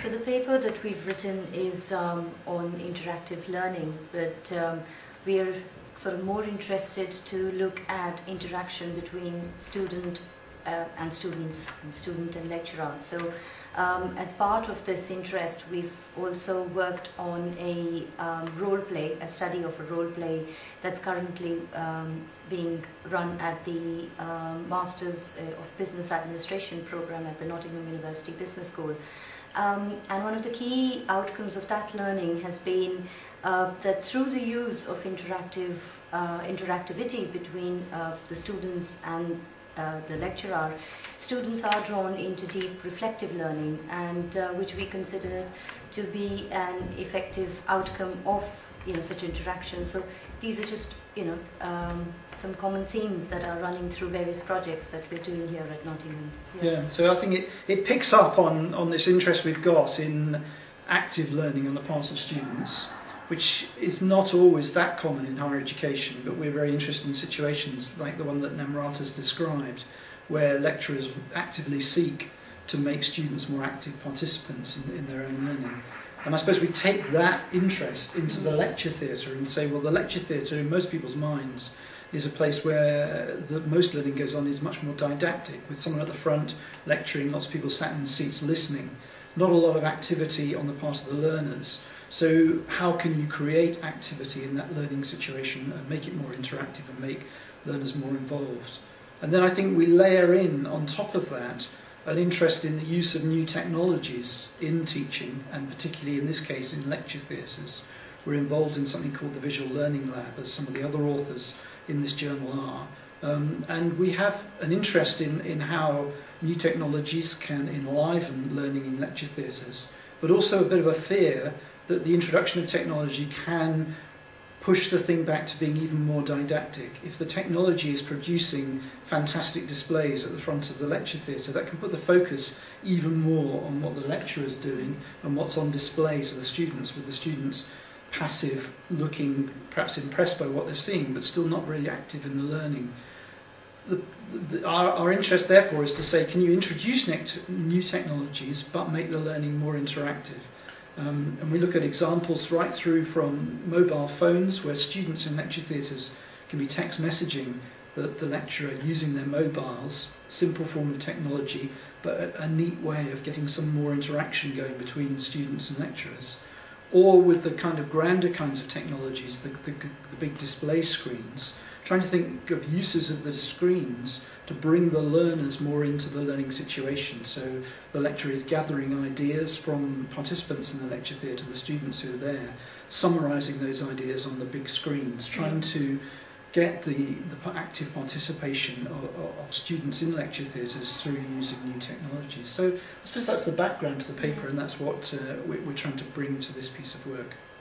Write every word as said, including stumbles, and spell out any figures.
So the paper that we've written is um, on interactive learning, but um, we are sort of more interested to look at interaction between student uh, and students, and student and lecturers. So um, as part of this interest, we've also worked on a um, role play, a study of a role play that's currently um, being run at the um, Masters of Business Administration program at the Nottingham University Business School. Um, and one of the key outcomes of that learning has been uh, that through the use of interactive uh, interactivity between uh, the students and uh, the lecturer, students are drawn into deep reflective learning, and uh, which we consider to be an effective outcome of you know such interaction. So these are just you know um, some common themes that are running through various projects that we're doing here at Nottingham. Yeah, yeah so I think it, it picks up on, on this interest we've got in active learning on the part of students, which is not always that common in higher education, but we're very interested in situations like the one that Namrata's described, where lecturers actively seek to make students more active participants in, in their own learning. And I suppose we take that interest into the lecture theatre and say, well, the lecture theatre in most people's minds is a place where the most learning goes on is much more didactic, with someone at the front lecturing, lots of people sat in seats listening, not a lot of activity on the part of the learners. So how can you create activity in that learning situation and make it more interactive and make learners more involved? And then I think we layer in on top of that an interest in the use of new technologies in teaching, and particularly in this case in lecture theatres. We're involved in something called the Visual Learning Lab, as some of the other authors in this journal are. Um, and we have an interest in, in how new technologies can enliven learning in lecture theatres, but also a bit of a fear that the introduction of technology can push the thing back to being even more didactic. If the technology is producing fantastic displays at the front of the lecture theatre, that can put the focus even more on what the lecturer is doing and what's on display to the students, with the students passive, looking, perhaps impressed by what they're seeing, but still not really active in the learning. The, the, our, our interest, therefore, is to say, can you introduce new technologies but make the learning more interactive? Um, and we look at examples right through from mobile phones, where students in lecture theatres can be text messaging the, the lecturer using their mobiles, simple form of technology, but a, a neat way of getting some more interaction going between students and lecturers. Or with the kind of grander kinds of technologies, the, the, the big display screens, trying to think of uses of the screens to bring the learners more into the learning situation. So the lecturer is gathering ideas from participants in the lecture theatre, the students who are there, summarising those ideas on the big screens, trying to get the, the active participation of, of students in lecture theatres through using new technologies. So I suppose that's the background to the paper, and that's what uh, we're trying to bring to this piece of work.